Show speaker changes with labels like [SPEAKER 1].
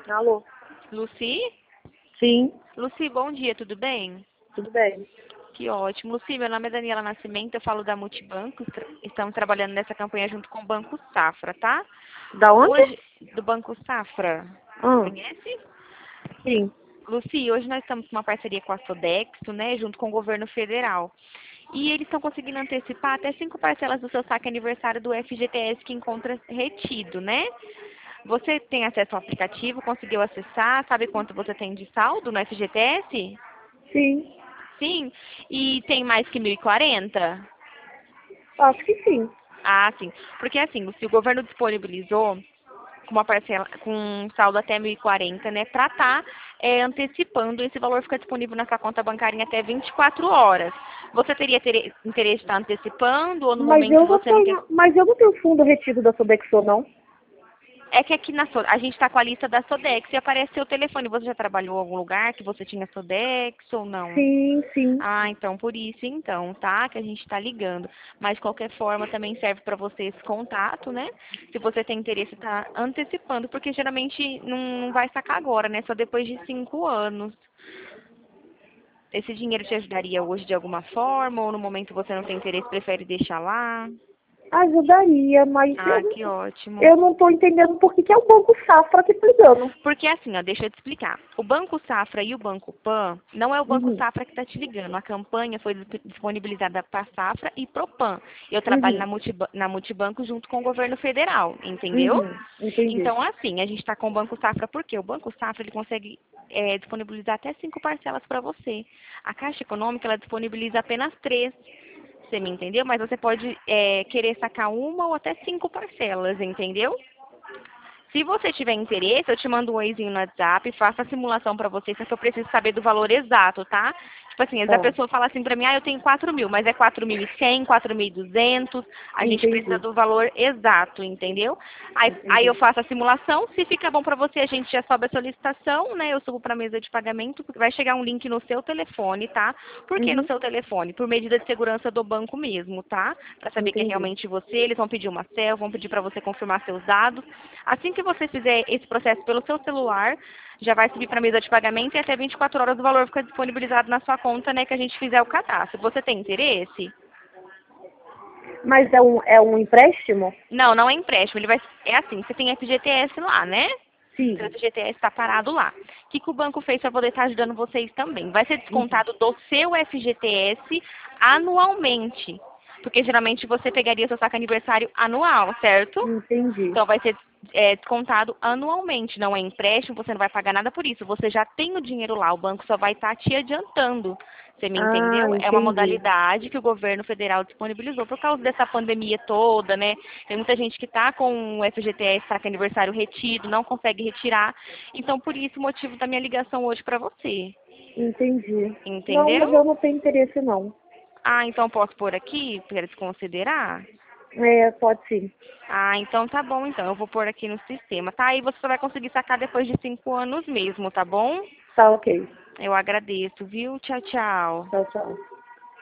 [SPEAKER 1] Alô?
[SPEAKER 2] Luci?
[SPEAKER 1] Sim,
[SPEAKER 2] Luci, bom dia, tudo bem?
[SPEAKER 1] tudo bem.
[SPEAKER 2] Que ótimo. Luci, meu nome é Daniela Nascimento, eu falo da Multibanco. Estamos trabalhando nessa campanha junto com o Banco Safra, tá?
[SPEAKER 1] Da onde?
[SPEAKER 2] Hoje, do Banco Safra,
[SPEAKER 1] Ah,
[SPEAKER 2] conhece?
[SPEAKER 1] sim.
[SPEAKER 2] Luci, hoje nós estamos com uma parceria com a Sodexo, né, junto com o governo federal. E eles estão conseguindo antecipar até 5 parcelas do seu saque aniversário do FGTS que encontra retido, né? Você tem acesso ao aplicativo, conseguiu acessar, sabe quanto você tem de saldo no FGTS?
[SPEAKER 1] Sim,
[SPEAKER 2] Sim. E tem mais que 1.040?
[SPEAKER 1] acho que sim.
[SPEAKER 2] Ah, sim. Porque assim, se o governo disponibilizou com uma parcela, com um saldo até 1.040, né, para estar antecipando, esse valor fica disponível na sua conta bancária em até 24 horas. Você teria interesse de estar antecipando ou no momento você não quer?
[SPEAKER 1] Mas eu não tenho fundo retido da Sodexo, não.
[SPEAKER 2] É que aqui a gente está com a lista da Sodexo e aparece seu telefone. Você já trabalhou em algum lugar que você tinha Sodexo ou não?
[SPEAKER 1] Sim, sim.
[SPEAKER 2] Ah, então por isso então, tá? Que a gente está ligando. Mas de qualquer forma também serve para você esse contato, né? Se você tem interesse, tá antecipando, porque geralmente não vai sacar agora, né? Só depois de 5 anos. Esse dinheiro te ajudaria hoje de alguma forma ou no momento você não tem interesse, prefere deixar lá?
[SPEAKER 1] Ajudaria, mas
[SPEAKER 2] Ah, que ótimo.
[SPEAKER 1] eu não estou entendendo por que que é o Banco Safra que tá ligando.
[SPEAKER 2] Porque assim, ó, deixa eu te explicar. O Banco Safra e o Banco Pan, não é o Banco
[SPEAKER 1] Uhum,
[SPEAKER 2] Safra que está te ligando. A campanha foi disponibilizada para a Safra e para o Pan. Eu trabalho
[SPEAKER 1] uhum,
[SPEAKER 2] na Multibanco junto com o governo federal, entendeu?
[SPEAKER 1] entendi.
[SPEAKER 2] Então, assim, a gente está com o Banco Safra porque o Banco Safra ele consegue disponibilizar até 5 parcelas para você. A Caixa Econômica ela disponibiliza apenas 3. Você me entendeu? Mas você pode querer sacar uma ou até 5 parcelas, entendeu? Se você tiver interesse, eu te mando um oizinho no WhatsApp, faço a simulação pra você, só que eu preciso saber do valor exato, tá? Tipo assim, às vezes a
[SPEAKER 1] Tá,
[SPEAKER 2] pessoa fala assim pra mim, ah, eu tenho 4.000, mas é 4.100, 4.200, a gente precisa
[SPEAKER 1] entendi,
[SPEAKER 2] do valor exato, entendeu? Aí eu
[SPEAKER 1] entendi.
[SPEAKER 2] faço a simulação, se fica bom pra você, a gente já sobe a solicitação, né? Eu subo pra mesa de pagamento, porque vai chegar um link no seu telefone, tá? Por que no
[SPEAKER 1] Uhum,
[SPEAKER 2] seu telefone? Por medida de segurança do banco mesmo, tá? Pra saber que é
[SPEAKER 1] entendi.
[SPEAKER 2] realmente você, eles vão pedir uma cel, vão pedir pra você confirmar seus dados. Assim que você fizer esse processo pelo seu celular, já vai subir para a mesa de pagamento e até 24 horas o valor fica disponibilizado na sua conta, né, que a gente fizer o cadastro. Você tem interesse?
[SPEAKER 1] Mas é um empréstimo?
[SPEAKER 2] Não, não é empréstimo. Ele vai, é assim, você tem FGTS lá, né? Seu
[SPEAKER 1] Sim.
[SPEAKER 2] FGTS está parado lá. O que o banco fez para poder estar ajudando vocês também? Vai ser
[SPEAKER 1] Uhum.
[SPEAKER 2] descontado do seu FGTS anualmente. Porque geralmente você pegaria seu saque aniversário anual, certo?
[SPEAKER 1] Entendi.
[SPEAKER 2] Então vai ser descontado anualmente, não é empréstimo, você não vai pagar nada por isso. Você já tem o dinheiro lá, o banco só vai estar te adiantando. Você me
[SPEAKER 1] Ah,
[SPEAKER 2] entendeu? É uma
[SPEAKER 1] entendi.
[SPEAKER 2] modalidade que o governo federal disponibilizou por causa dessa pandemia toda, né? Tem muita gente que está com o FGTS, saque aniversário retido, não consegue retirar. Então, por isso, o motivo da minha ligação hoje para você.
[SPEAKER 1] Entendi. Não, mas
[SPEAKER 2] Entendeu?
[SPEAKER 1] eu não tenho interesse, não.
[SPEAKER 2] Ah, então posso pôr aqui para desconsiderar?
[SPEAKER 1] É, pode sim.
[SPEAKER 2] Ah, então tá bom, então. Eu vou pôr aqui no sistema, tá? Aí você só vai conseguir sacar depois de 5 anos mesmo, tá bom?
[SPEAKER 1] Tá ok.
[SPEAKER 2] Eu agradeço, viu? Tchau, tchau.
[SPEAKER 1] Tchau, tchau.